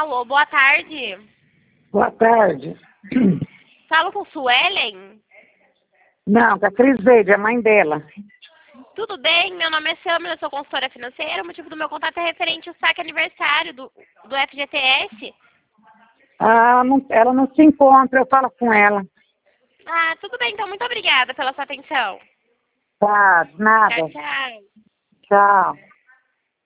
Alô, boa tarde. Boa tarde. Falo com Suelen? Não, com a Criseide, a mãe dela. Tudo bem? Meu nome é Samila, eu sou consultora financeira. O motivo do meu contato é referente ao saque aniversário do FGTS. Ah, ela não se encontra, eu falo com ela. Ah, tudo bem, então. Muito obrigada pela sua atenção. Tá, nada. Tchau, tchau. Tchau.